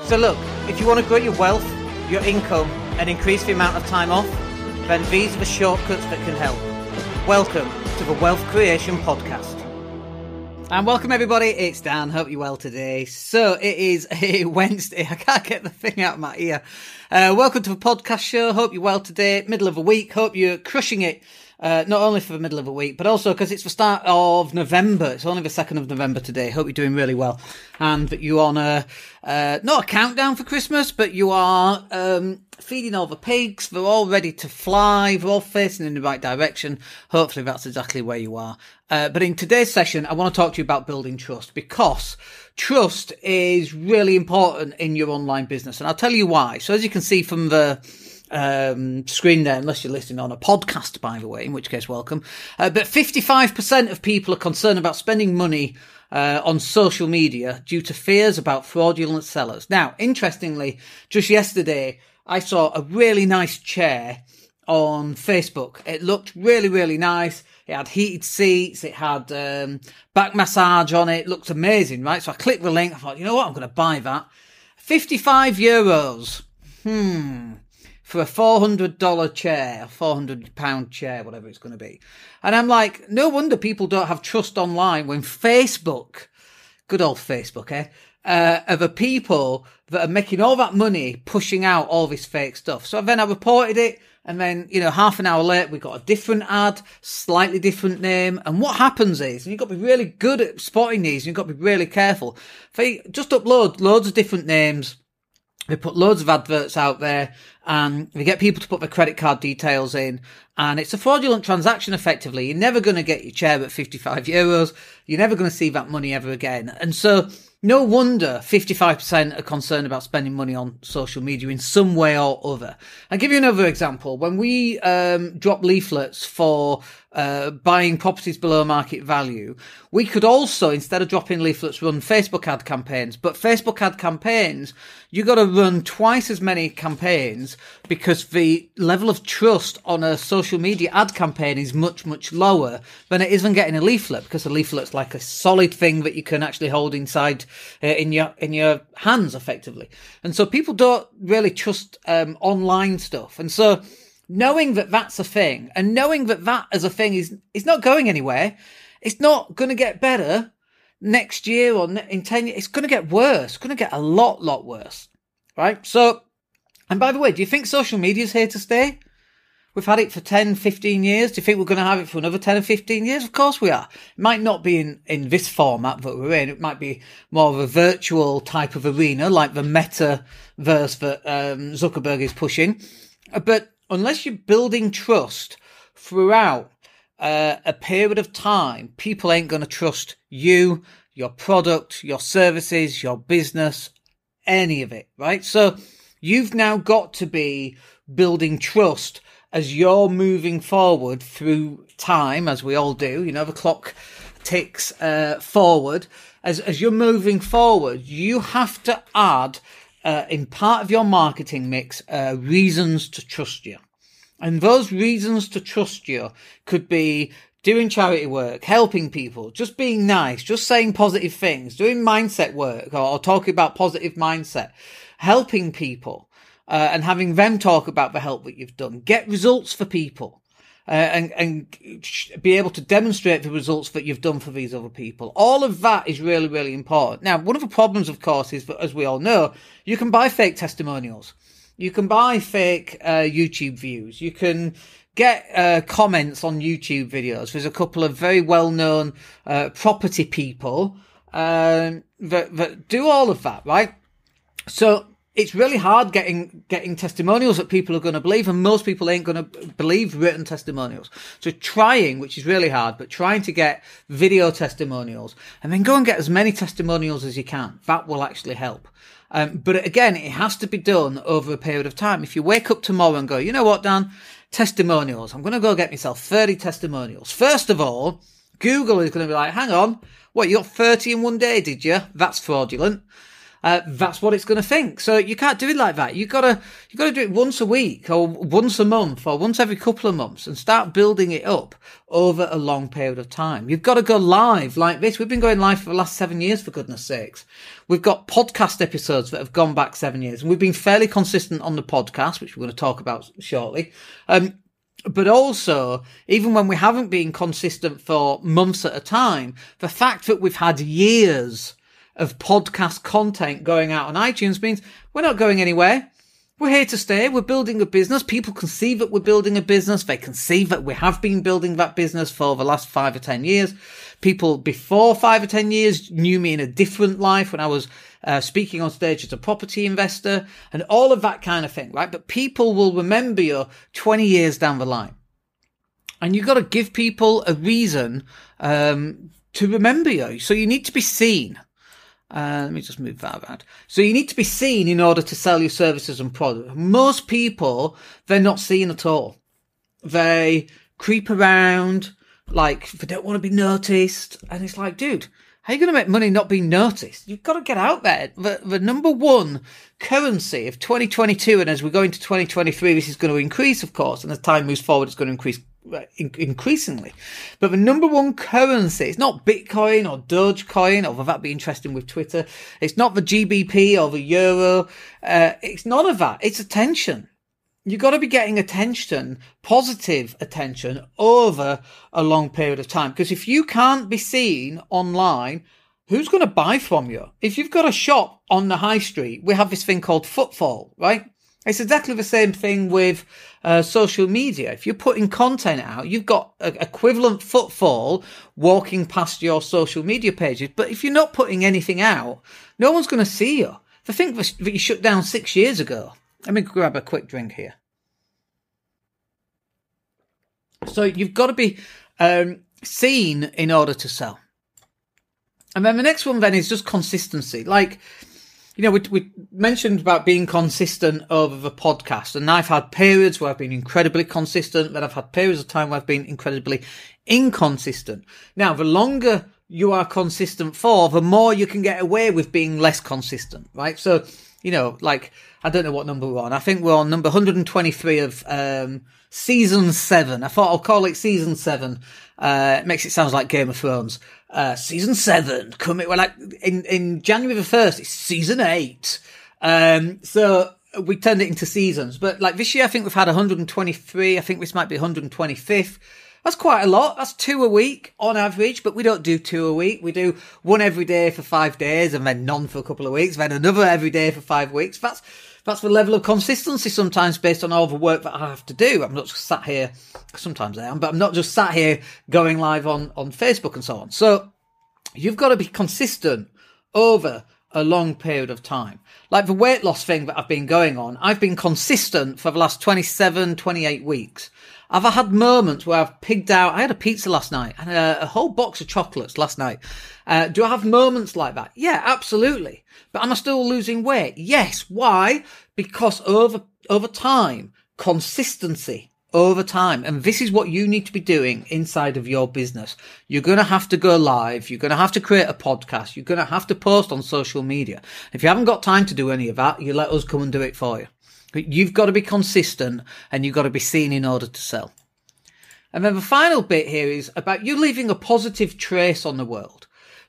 So look, if you want to grow your wealth, your income, and increase the amount of time off, then these are the shortcuts that can help. Welcome to the Wealth Creation Podcast. And welcome everybody, it's Dan, hope you're well today. So it is a Wednesday, I can't get the thing out of my ear. Welcome to the podcast show, hope you're well today, middle of a week, hope you're crushing it. Not only for the middle of a week, but also because it's the start of November. It's only the 2nd of November today. Hope you're doing really well. And that you're on not a countdown for Christmas, but you are feeding all the pigs. They're all ready to fly. They're all facing in the right direction. Hopefully that's exactly where you are. But in today's session, I want to talk to you about building trust, because trust is really important in your online business. And I'll tell you why. So as you can see from the screen there, unless you're listening on a podcast, by the way, in which case welcome. But 55% of people are concerned about spending money on social media due to fears about fraudulent sellers. Now, interestingly, just yesterday, I saw a really nice chair on Facebook. It looked really, really nice. It had heated seats. It had back massage on it. It looked amazing, right? So I clicked the link. I thought, you know what? I'm going to buy that. €55. For a $400 chair, £400 chair, whatever it's going to be. And I'm like, no wonder people don't have trust online when Facebook, good old Facebook, are the people that are making all that money pushing out all this fake stuff. So then I reported it, and then, half an hour later, we got a different ad, slightly different name. And what happens is, and you've got to be really good at spotting these, and you've got to be really careful. They just upload loads of different names. They put loads of adverts out there, and they get people to put their credit card details in, and it's a fraudulent transaction effectively. You're never going to get your chair at €55. You're never going to see that money ever again. And so no wonder 55% are concerned about spending money on social media in some way or other. I'll give you another example. When we drop leaflets for buying properties below market value, we could also, instead of dropping leaflets, run Facebook ad campaigns. But Facebook ad campaigns, you got to run twice as many campaigns because the level of trust on a social media ad campaign is much, much lower than it is on getting a leaflet, because a leaflet's like a solid thing that you can actually hold inside in your hands effectively. And so people don't really trust online stuff. And so knowing that that's a thing, and knowing that that as a thing is not going anywhere, it's not going to get better next year or in 10 years. It's going to get worse. It's going to get a lot worse, right? So, and by the way, do you think social media is here to stay? We've had it for 10, 15 years. Do you think we're going to have it for another 10 or 15 years? Of course we are. It might not be in this format that we're in. It might be more of a virtual type of arena, like the metaverse that Zuckerberg is pushing. But unless you're building trust throughout a period of time, people ain't going to trust you, your product, your services, your business, any of it, right? So you've now got to be building trust as you're moving forward through time, as we all do. The clock ticks forward. As you're moving forward, you have to add in part of your marketing mix reasons to trust you. And those reasons to trust you could be doing charity work, helping people, just being nice, just saying positive things, doing mindset work or talking about positive mindset, helping people, and having them talk about the help that you've done. Get results for people, and be able to demonstrate the results that you've done for these other people. All of that is really, really important. Now, one of the problems, of course, is that, as we all know, you can buy fake testimonials. You can buy fake YouTube views. You can get comments on YouTube videos. There's a couple of very well-known property people that do all of that, right? So it's really hard getting testimonials that people are going to believe, and most people ain't going to believe written testimonials. So trying, which is really hard, but trying to get video testimonials, and then go and get as many testimonials as you can. That will actually help. But again, it has to be done over a period of time. If you wake up tomorrow and go, you know what, Dan, testimonials, I'm going to go get myself 30 testimonials. First of all, Google is going to be like, hang on, what, you got 30 in one day, did you? That's fraudulent. that's what it's going to think. So you can't do it like that. You've got to do it once a week or once a month or once every couple of months and start building it up over a long period of time. You've got to go live like this. We've been going live for the last 7 years, for goodness sakes. We've got podcast episodes that have gone back 7 years, and we've been fairly consistent on the podcast, which we're going to talk about shortly. But also, even when we haven't been consistent for months at a time, the fact that we've had years of podcast content going out on iTunes means we're not going anywhere. We're here to stay. We're building a business. People can see that we're building a business. They can see that we have been building that business for the last 5 or 10 years. People before 5 or 10 years knew me in a different life when I was speaking on stage as a property investor and all of that kind of thing, right? But people will remember you 20 years down the line. And you've got to give people a reason to remember you. So you need to be seen. Let me just move that around. So you need to be seen in order to sell your services and products. Most people, they're not seen at all. They creep around like they don't want to be noticed. And it's like, dude, how are you going to make money not being noticed? You've got to get out there. The number one currency of 2022, and as we go into 2023, this is going to increase, of course, and as time moves forward, it's going to increase increasingly. But the number one currency, it's not Bitcoin or Dogecoin, although that'd be interesting with Twitter. It's not the GBP or the Euro. It's none of that. It's attention. You've got to be getting attention, positive attention, over a long period of time. Because if you can't be seen online, who's going to buy from you? If you've got a shop on the high street, we have this thing called footfall, right? It's exactly the same thing with social media. If you're putting content out, you've got equivalent footfall walking past your social media pages. But if you're not putting anything out, no one's going to see you. They think that you shut down 6 years ago. Let me grab a quick drink here. So you've got to be seen in order to sell. And then the next one then is just consistency. Like, you know, we mentioned about being consistent over the podcast, and I've had periods where I've been incredibly consistent, then I've had periods of time where I've been incredibly inconsistent. Now, the longer you are consistent for, the more you can get away with being less consistent, right? So, you know, like, I don't know what number we're on. I think we're on number 123 of season 7. I thought I'll call it season 7. It makes it sound like Game of Thrones. Season 7 coming. Well, like in January the 1st, it's season 8. So we turned it into seasons. But like this year, I think we've had 123. I think this might be 125th. That's quite a lot. That's 2 a week on average, but we don't do 2 a week. We do one every day for 5 days and then none for a couple of weeks, then another every day for 5 weeks. That's the level of consistency sometimes based on all the work that I have to do. I'm not just sat here, sometimes I am, but I'm not just sat here going live on Facebook and so on. So you've got to be consistent over a long period of time. Like the weight loss thing that I've been going on, I've been consistent for the last 27, 28 weeks. I've had moments where I've pigged out. I had a pizza last night and a whole box of chocolates last night. Do I have moments like that? Yeah, absolutely. But am I still losing weight? Yes. Why? Because over time, consistency over time. And this is what you need to be doing inside of your business. You're going to have to go live. You're going to have to create a podcast. You're going to have to post on social media. If you haven't got time to do any of that, you let us come and do it for you. You've got to be consistent and you've got to be seen in order to sell. And then the final bit here is about you leaving a positive trace on the world.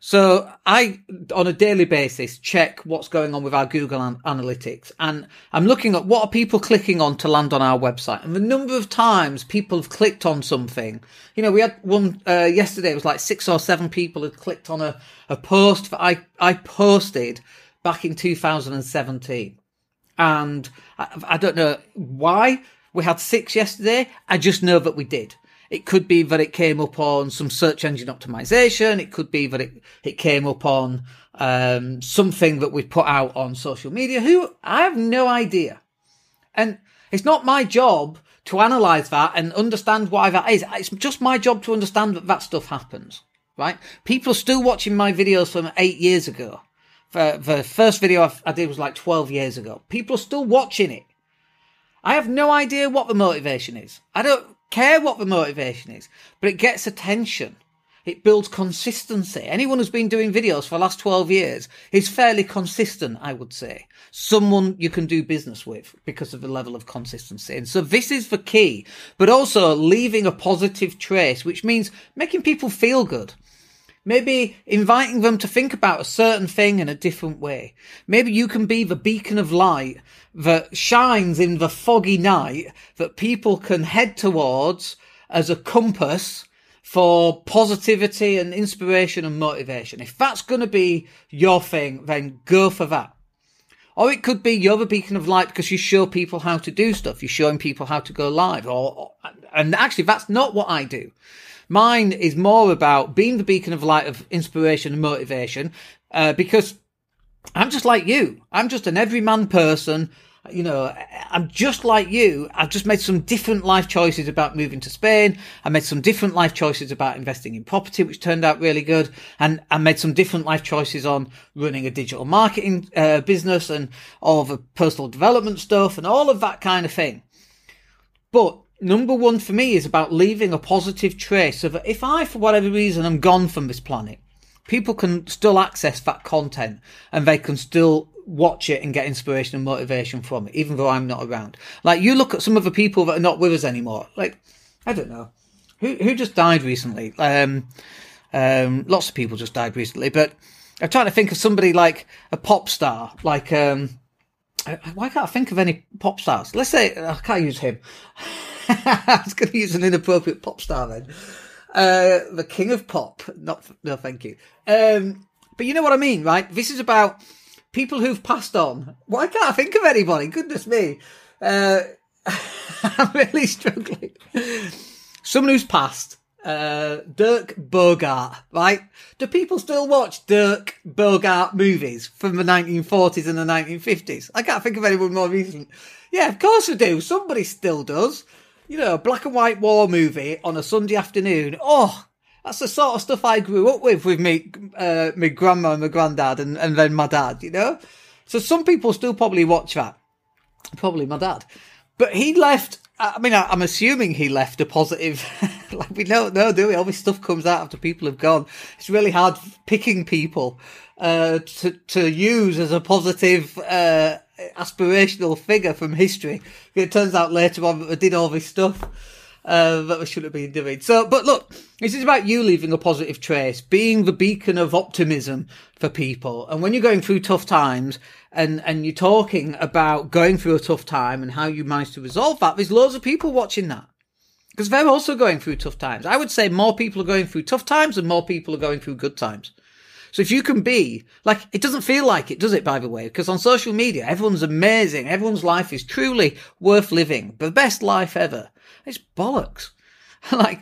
So I, on a daily basis, check what's going on with our Google Analytics. And I'm looking at what are people clicking on to land on our website. And the number of times people have clicked on something. You know, we had one yesterday, it was like 6 or 7 people had clicked on a post that I posted back in 2017. And I don't know why we had 6 yesterday. I just know that we did. It could be that it came up on some search engine optimization. It could be that it came up on something that we put out on social media. I have no idea. And it's not my job to analyze that and understand why that is. It's just my job to understand that stuff happens, right? People are still watching my videos from 8 years ago. The first video I did was like 12 years ago. People are still watching it. I have no idea what the motivation is. I don't care what the motivation is, but it gets attention. It builds consistency. Anyone who's been doing videos for the last 12 years is fairly consistent, I would say. Someone you can do business with because of the level of consistency. And so this is the key, but also leaving a positive trace, which means making people feel good. Maybe inviting them to think about a certain thing in a different way. Maybe you can be the beacon of light that shines in the foggy night that people can head towards as a compass for positivity and inspiration and motivation. If that's going to be your thing, then go for that. Or it could be you're the beacon of light because you show people how to do stuff. You're showing people how to go live. And actually, that's not what I do. Mine is more about being the beacon of light of inspiration and motivation, because I'm just like you. I'm just an everyman person. You know, I'm just like you. I've just made some different life choices about moving to Spain. I made some different life choices about investing in property, which turned out really good. And I made some different life choices on running a digital marketing business and all the personal development stuff and all of that kind of thing. But number one for me is about leaving a positive trace so that if I, for whatever reason, am gone from this planet, people can still access that content and they can still watch it and get inspiration and motivation from it, even though I'm not around. Like, you look at some of the people that are not with us anymore. Like, I don't know. Who just died recently? Lots of people just died recently, but I'm trying to think of somebody like a pop star, like, why can't I think of any pop stars? Let's say, I can't use him. I was going to use an inappropriate pop star then. The king of pop. No, thank you. But you know what I mean, right? This is about people who've passed on. Why can't I think of anybody? Goodness me. I'm really struggling. Someone who's passed. Dirk Bogarde, right? Do people still watch Dirk Bogarde movies from the 1940s and the 1950s? I can't think of anyone more recent. Yeah, of course I do. Somebody still does. You know, a black and white war movie on a Sunday afternoon. Oh, that's the sort of stuff I grew up with me grandma and my granddad and then my dad, you know? So some people still probably watch that. Probably my dad. But he left, I mean, I'm assuming he left a positive, like we don't know, do we? All this stuff comes out after people have gone. It's really hard picking people to use as a positive aspirational figure from history. It turns out later on that they did all this stuff that they shouldn't have been doing. So, but look, this is about you leaving a positive trace, being the beacon of optimism for people. And when you're going through tough times and you're talking about going through a tough time and how you manage to resolve that, there's loads of people watching that. Because they're also going through tough times. I would say more people are going through tough times and more people are going through good times. So if you can be, like, it doesn't feel like it, does it, by the way? Because on social media, everyone's amazing. Everyone's life is truly worth living. The best life ever. It's bollocks. like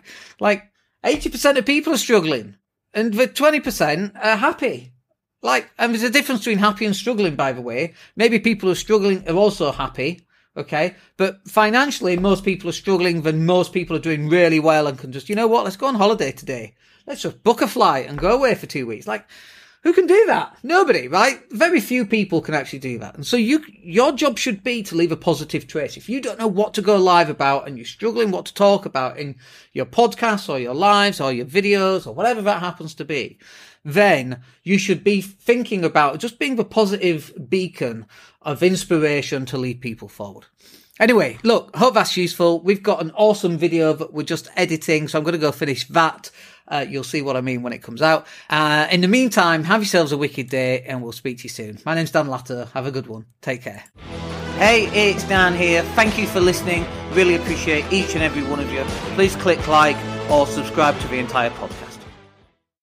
80% of people are struggling. And the 20% are happy. And there's a difference between happy and struggling, by the way. Maybe people who are struggling are also happy. Okay. But financially, most people are struggling than most people are doing really well and can just, you know what? Let's go on holiday today. Let's just book a flight and go away for 2 weeks. Like, who can do that? Nobody, right? Very few people can actually do that. And so your job should be to leave a positive trace. If you don't know what to go live about and you're struggling what to talk about in your podcasts or your lives or your videos or whatever that happens to be, then you should be thinking about just being the positive beacon of inspiration to lead people forward. Anyway, look, hope that's useful. We've got an awesome video that we're just editing, so I'm going to go finish that. You'll see what I mean when it comes out. In the meantime, have yourselves a wicked day and we'll speak to you soon. My name's Dan Latto. Have a good one. Take care. Hey, it's Dan here. Thank you for listening. Really appreciate each and every one of you. Please click like or subscribe to the entire podcast.